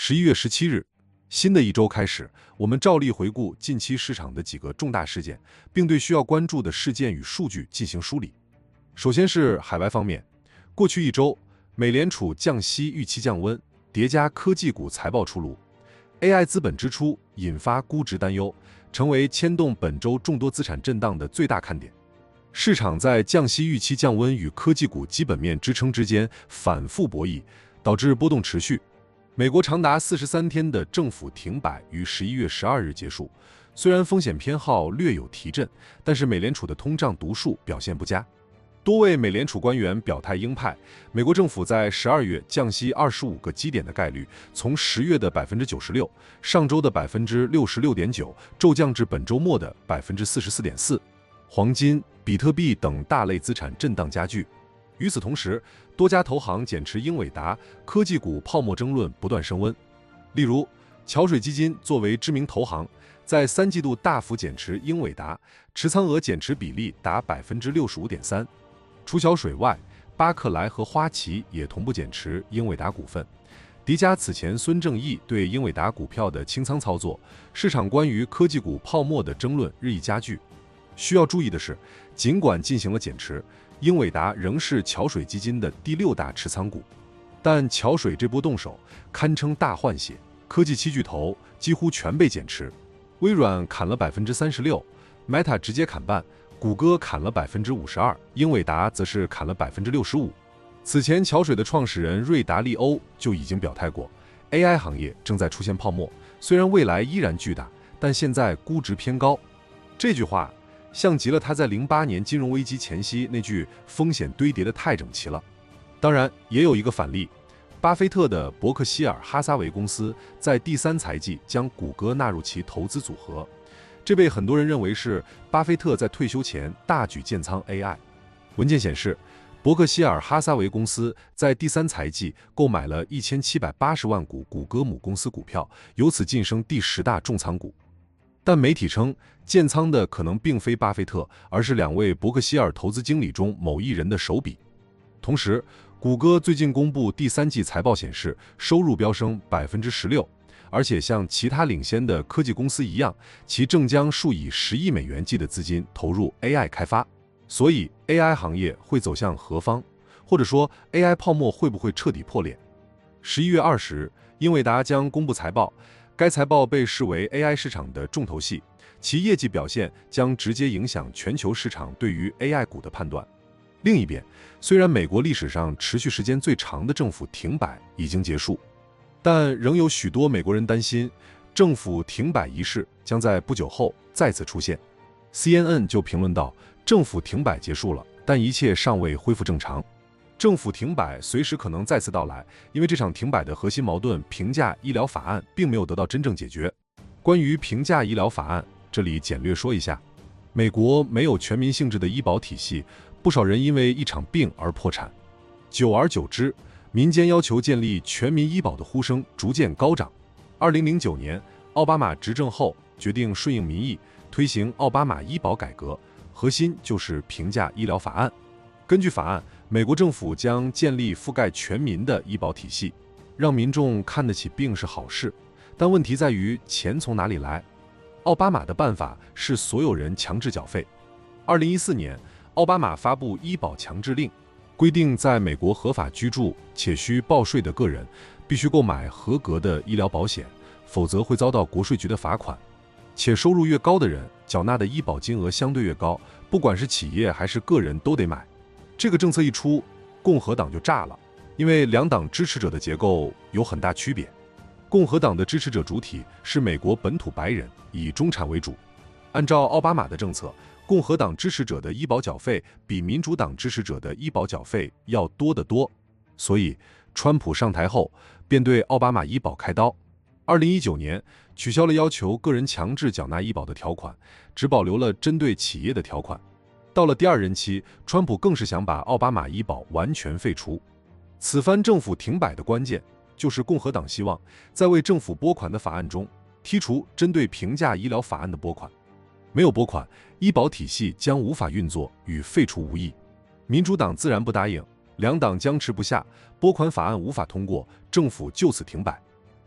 11月17日，新的一周开始，我们照例回顾近期市场的几个重大事件，并对需要关注的事件与数据进行梳理。首先是海外方面，过去一周，美联储降息预期降温，叠加科技股财报出炉 ，AI 资本支出引发估值担忧，成为牵动本周众多资产震荡的最大看点。市场在降息预期降温与科技股基本面支撑之间反复博弈，导致波动持续。美国长达43天的政府停摆于11月12日结束，虽然风险偏好略有提振，但是美联储的通胀读数表现不佳。多位美联储官员表态鹰派，美国政府在12月降息25个基点的概率从10月的96%、上周的66.9%骤降至本周末的44.4%。黄金、比特币等大类资产震荡加剧。与此同时，多家投行减持英伟达，科技股泡沫争论不断升温。例如，桥水基金作为知名投行，在3季度大幅减持英伟达，持仓额减持比例达65.3%。除桥水外，巴克莱和花旗也同步减持英伟达股份。迪迦此前孙正义对英伟达股票的清仓操作，市场关于科技股泡沫的争论日益加剧。需要注意的是，尽管进行了减持，英伟达仍是桥水基金的第6大持仓股。但桥水这波动手堪称大换血，科技7巨头几乎全被减持，微软砍了36%，Meta 直接砍半，谷歌砍了52%，英伟达则是砍了65%。此前，桥水的创始人瑞达利欧就已经表态过 ，AI 行业正在出现泡沫，虽然未来依然巨大，但现在估值偏高。这句话像极了他在08年金融危机前夕那句风险堆叠的太整齐了。当然，也有一个反例，巴菲特的伯克希尔哈撒韦公司在第3财季将谷歌纳入其投资组合，这被很多人认为是巴菲特在退休前大举建仓 AI。文件显示，伯克希尔哈撒韦公司在第3财季购买了1780万股谷歌母公司股票，由此晋升第10大重仓股。但媒体称，建仓的可能并非巴菲特，而是2位伯克希尔投资经理中某一人的手笔。同时，谷歌最近公布第3季财报显示，收入飙升16%，而且像其他领先的科技公司一样，其正将数以10亿美元计的资金投入 AI 开发。所以 AI 行业会走向何方，或者说 AI 泡沫会不会彻底破裂？11月20日，英伟达将公布财报，该财报被视为 AI 市场的重头戏，其业绩表现将直接影响全球市场对于 AI 股的判断。另一边，虽然美国历史上持续时间最长的政府停摆已经结束，但仍有许多美国人担心政府停摆一事将在不久后再次出现。CNN 就评论道，政府停摆结束了，但一切尚未恢复正常。政府停摆随时可能再次到来，因为这场停摆的核心矛盾平价医疗法案并没有得到真正解决。关于平价医疗法案，这里简略说一下，美国没有全民性质的医保体系，不少人因为一场病而破产。久而久之，民间要求建立全民医保的呼声逐渐高涨。2009年，奥巴马执政后决定顺应民意，推行奥巴马医保改革，核心就是平价医疗法案。根据法案，美国政府将建立覆盖全民的医保体系，让民众看得起病是好事，但问题在于钱从哪里来？奥巴马的办法是所有人强制缴费。2014年，奥巴马发布医保强制令，规定在美国合法居住且需报税的个人必须购买合格的医疗保险，否则会遭到国税局的罚款。且收入越高的人，缴纳的医保金额相对越高，不管是企业还是个人都得买。这个政策一出，共和党就炸了，因为两党支持者的结构有很大区别。共和党的支持者主体是美国本土白人，以中产为主。按照奥巴马的政策，共和党支持者的医保缴费比民主党支持者的医保缴费要多得多，所以川普上台后便对奥巴马医保开刀。2019年取消了要求个人强制缴纳医保的条款，只保留了针对企业的条款。到了第2任期，川普更是想把奥巴马医保完全废除。此番政府停摆的关键，就是共和党希望在为政府拨款的法案中剔除针对平价医疗法案的拨款。没有拨款，医保体系将无法运作，与废除无异。民主党自然不答应，两党僵持不下，拨款法案无法通过，政府就此停摆。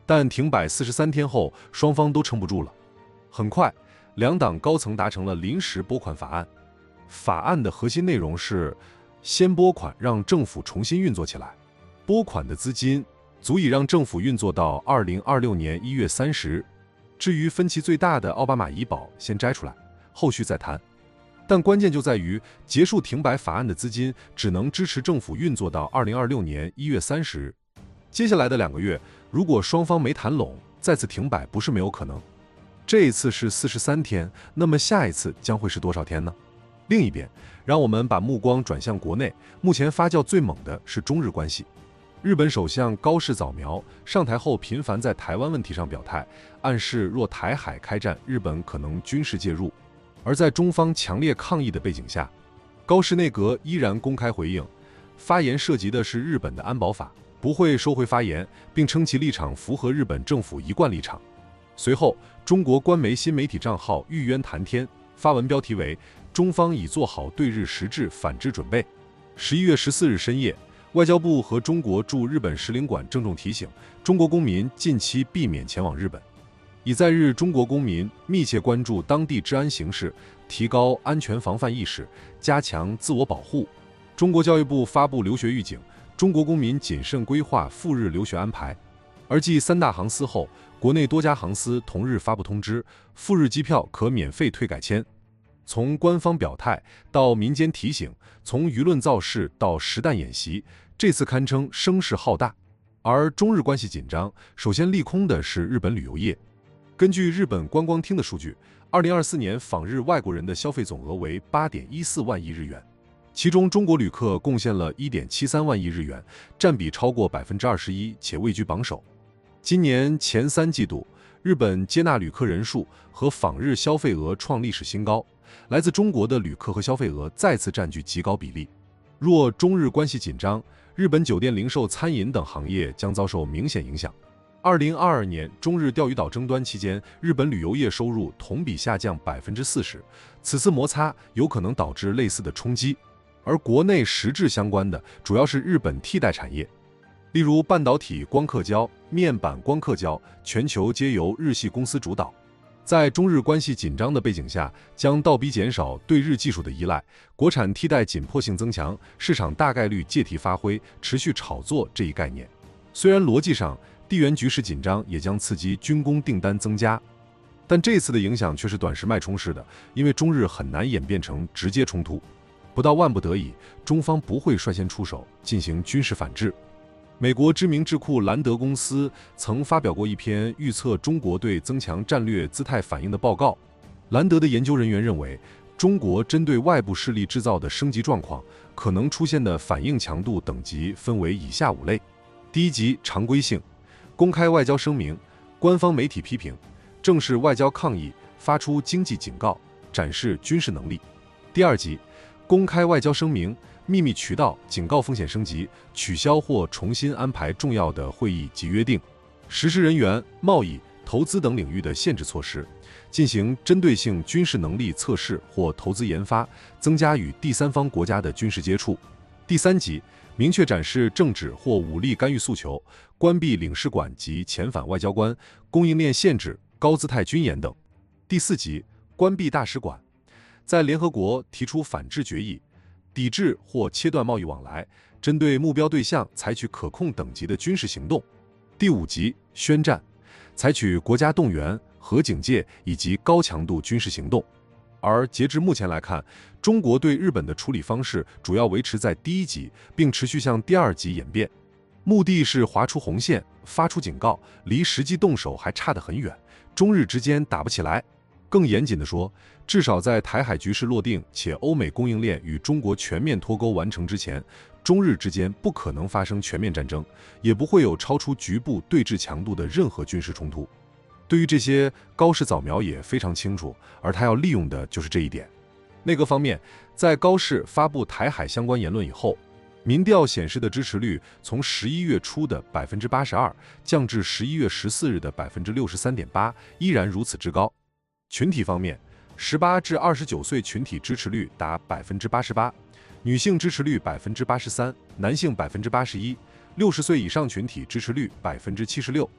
但停摆43天后，双方都撑不住了。很快，两党高层达成了临时拨款法案。法案的核心内容是，先拨款让政府重新运作起来，拨款的资金足以让政府运作到2026年1月30日。至于分歧最大的奥巴马医保，先摘出来，后续再谈。但关键就在于，结束停摆法案的资金只能支持政府运作到2026年1月30日。接下来的2个月，如果双方没谈拢，再次停摆不是没有可能。这一次是43天，那么下一次将会是多少天呢？另一边，让我们把目光转向国内，目前发酵最猛的是中日关系。日本首相高市早苗上台后，频繁在台湾问题上表态，暗示若台海开战，日本可能军事介入。而在中方强烈抗议的背景下，高市内阁依然公开回应，发言涉及的是日本的安保法，不会收回发言，并称其立场符合日本政府一贯立场。随后，中国官媒新媒体账号玉渊谈天发文标题为“中方已做好对日实质反制准备”。11月14日深夜，外交部和中国驻日本使领馆郑重提醒中国公民近期避免前往日本，以在日中国公民密切关注当地治安形势，提高安全防范意识，加强自我保护。中国教育部发布留学预警，中国公民谨慎规划赴日留学安排。而继3大航司后，国内多家航司同日发布通知，赴日机票可免费退改签。从官方表态到民间提醒，从舆论造势到实弹演习，这次堪称声势浩大。而中日关系紧张，首先利空的是日本旅游业。根据日本观光厅的数据，2024年访日外国人的消费总额为8.14万亿日元，其中中国旅客贡献了1.73万亿日元，占比超过21%，且位居榜首。今年前3季度，日本接纳旅客人数和访日消费额创历史新高，来自中国的旅客和消费额再次占据极高比例。若中日关系紧张，日本酒店、零售、餐饮等行业将遭受明显影响。2022年中日钓鱼岛争端期间，日本旅游业收入同比下降40%，此次摩擦有可能导致类似的冲击。而国内实质相关的主要是日本替代产业，例如半导体光刻胶、面板光刻胶，全球皆由日系公司主导。在中日关系紧张的背景下，将倒逼减少对日技术的依赖，国产替代紧迫性增强，市场大概率借题发挥，持续炒作这一概念。虽然逻辑上地缘局势紧张也将刺激军工订单增加，但这次的影响却是短时脉冲式的，因为中日很难演变成直接冲突。不到万不得已，中方不会率先出手进行军事反制。美国知名智库兰德公司曾发表过一篇预测中国对增强战略姿态反应的报告。兰德的研究人员认为，中国针对外部势力制造的升级状况可能出现的反应强度等级分为以下5类：第一级常规性，公开外交声明，官方媒体批评，正式外交抗议，发出经济警告，展示军事能力；第二级公开外交声明，秘密渠道警告风险升级，取消或重新安排重要的会议及约定，实施人员、贸易、投资等领域的限制措施，进行针对性军事能力测试或投资研发，增加与第三方国家的军事接触。第三级明确展示政治或武力干预诉求，关闭领事馆及遣返外交官，供应链限制、高姿态军演等。第四级关闭大使馆，在联合国提出反制决议，抵制或切断贸易往来，针对目标对象采取可控等级的军事行动。第五级宣战，采取国家动员、核警戒以及高强度军事行动。而截至目前来看，中国对日本的处理方式主要维持在第一级，并持续向第二级演变，目的是划出红线，发出警告，离实际动手还差得很远，中日之间打不起来。更严谨地说，至少在台海局势落定且欧美供应链与中国全面脱钩完成之前，中日之间不可能发生全面战争，也不会有超出局部对峙强度的任何军事冲突。对于这些，高市早苗也非常清楚，而他要利用的就是这一点。内阁方面，在高市发布台海相关言论以后，民调显示的支持率从11月初的82%降至11月14日的63.8%，依然如此之高。群体方面，18至29岁群体支持率达88%，女性支持率83%，男性81%，60岁以上群体支持率76%。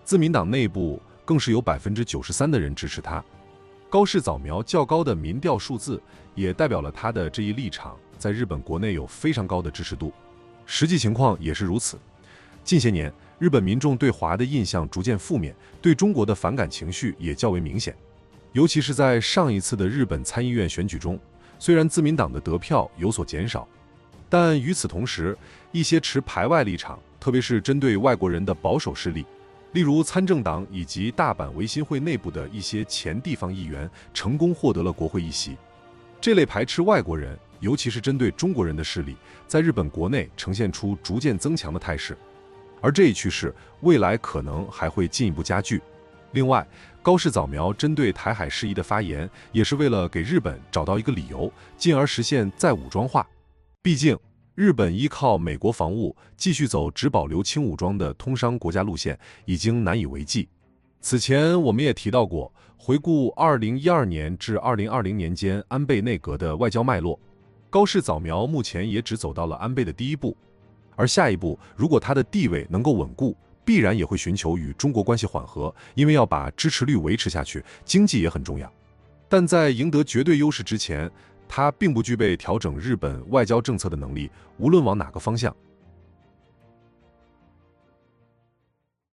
自民党内部更是有93%的人支持他。高市早苗较高的民调数字也代表了他的这一立场在日本国内有非常高的支持度，实际情况也是如此。近些年，日本民众对华的印象逐渐负面，对中国的反感情绪也较为明显。尤其是在上一次的日本参议院选举中，虽然自民党的得票有所减少，但与此同时，一些持排外立场，特别是针对外国人的保守势力，例如参政党以及大阪维新会内部的一些前地方议员，成功获得了国会议席。这类排斥外国人，尤其是针对中国人的势力，在日本国内呈现出逐渐增强的态势，而这一趋势未来可能还会进一步加剧。另外，高市早苗针对台海事宜的发言，也是为了给日本找到一个理由，进而实现再武装化。毕竟，日本依靠美国防务继续走只保留轻武装的通商国家路线，已经难以为继。此前我们也提到过，回顾2012年至2020年间安倍内阁的外交脉络，高市早苗目前也只走到了安倍的第一步，而下一步如果他的地位能够稳固，必然也会寻求与中国关系缓和，因为要把支持率维持下去，经济也很重要。但在赢得绝对优势之前，他并不具备调整日本外交政策的能力，无论往哪个方向。